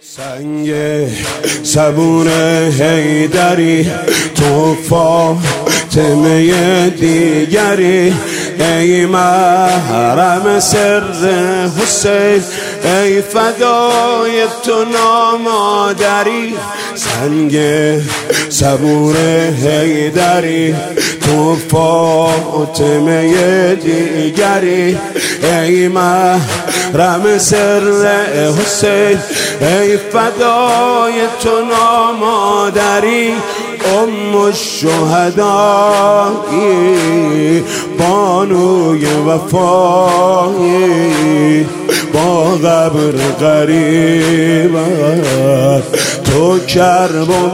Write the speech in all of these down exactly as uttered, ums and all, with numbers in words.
سنگ صبور حیدری تو فاطمه دیگری، ای محرم سر حسین، ای فدای تو نامادری. سنگ صبور حیدری تو فاطمه دیگری، ای محرم سر حسین، ای فدای تو نامادری. ام الشهدایی بانوی وفایی، با قبر غریبت تو کرب و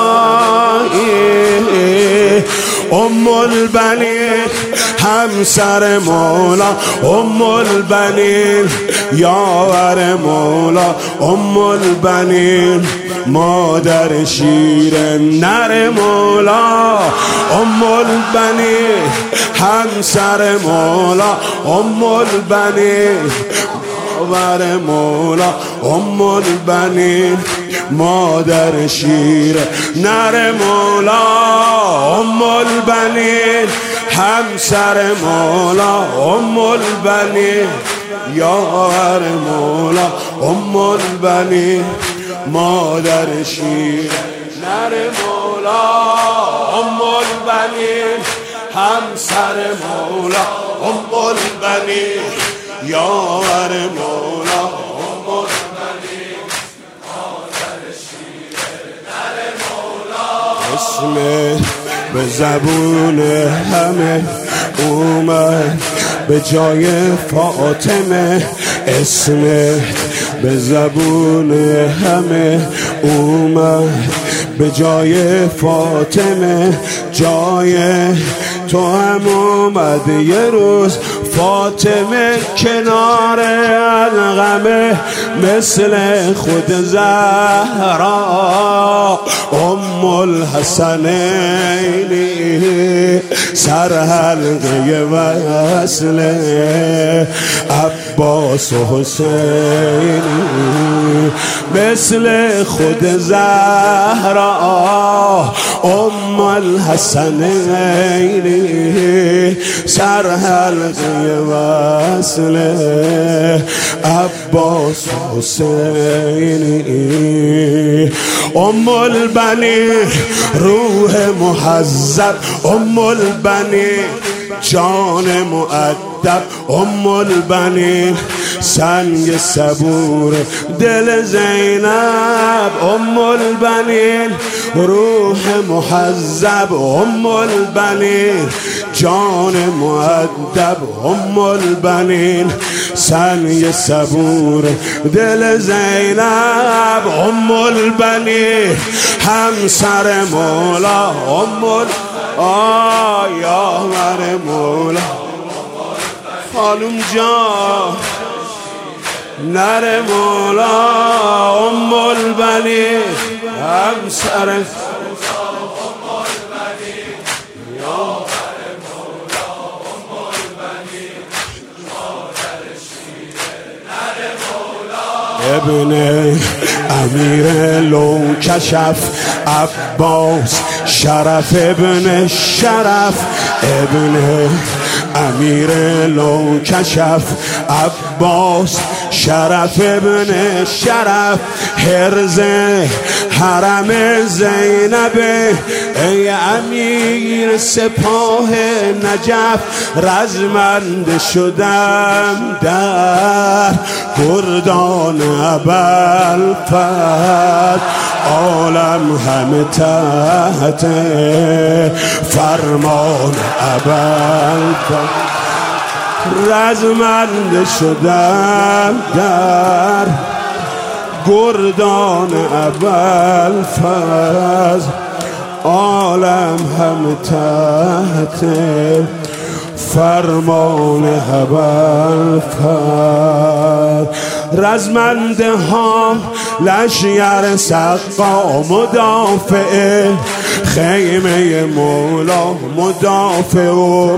بلایی. ام البنین همسر مولا، ام البنین یاور مولا، ام البنین مادر شیر نر مولا. ام البنین همسر مولا، ام البنین یاور مولا، ام البنین مادر شیر نر مولا. ام البنین همسر مولا، ام البنین یاور مولا، ام البنین مادر شیر نر مولا. ام البنین همسر مولا، ام البنین یاور مولا، ام البنین مادر شیر نر مولا. اسم به زبون همه اومد به جای فاطمه، اسمت به زبون همه اومد به جای فاطمه. جای تو هم اومد یه روز فاطمه کنار الغمه، مثل خود زهرا ام الحسنین، سر حلقه وصل عباس و حسین، مثل خود زهرا ام الحسنین، سر حلقه وصل عباس و حسین. ام البنین روح محذب، ام البنین جان مؤدب، ام البنین سنگ صبور دل زینب، ام البنین روح محذب، ام البنین جان مؤدب، ام البنین سنگ صبور دل زینب. ام البنین همسر مولا، ام ال آه یاور مولا، خانم جان نر مولا. ام البنین همسر ابن امیر لو کشف عباس شرف، ابن شرف ابن امیر لو کشف عباس شرف، ابن شرف حرز حرم زینب، ای امیر سپاه نجف. رزمنده شدم در گردان ابوالفضل، عالم همه تحت فرمان ابوالفضل. رزمنده شدم در گردان ابوالفضل، عالم همه تحت فرمان ابوالفضل. رزمنده ها لشگر سقا مدافع، خیمه مولا مدافع و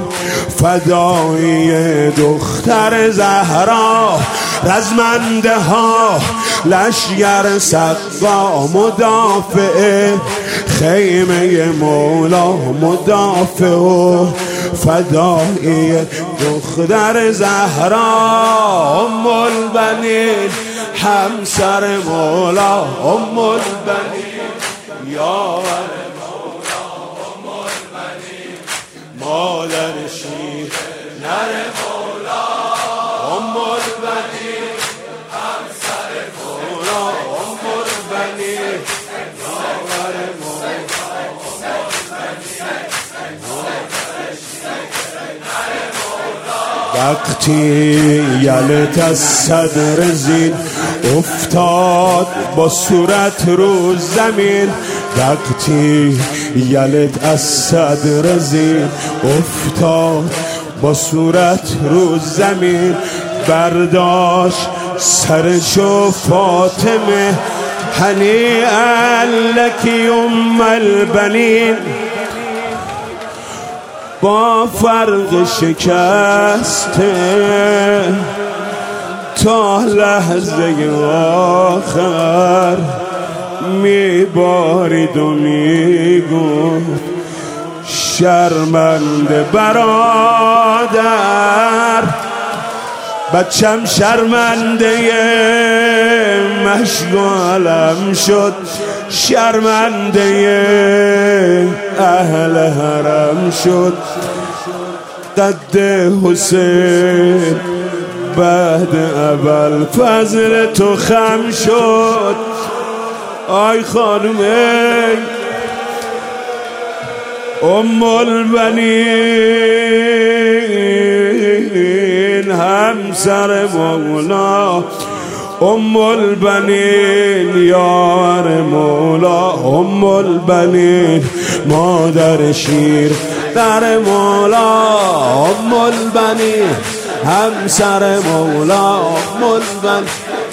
فدایی دختر زهرا. رزمنده ها لشگر سقا مدافع خیمه مولا مدافع و فدایی دختر زهرا ام البنین همسر مولا ام البنین یاور مولا ام البنین مادر شیر نر مولا ام البنین همسر مولا ام البنین یاور مولا وقتی یلت از صدر زین افتاد با صورت رو زمین وقتی یلت از صدر زین افتاد با صورت رو زمین برداشت سرشو فاطمه هنیئا لکی ام البنین با فرق شکسته تا لحظه آخر میبارید و میگفت شرمنده برادر بچم شرمنده مشغالم شد شرمنده اهل حرم شد قد حسین بعد اول فضل تو خم شد آی خانومه ام البنین همسر مولا ام البنین یار مولا ام البنین مادر شیر در مولا ام البنین همسر مولا ام البنین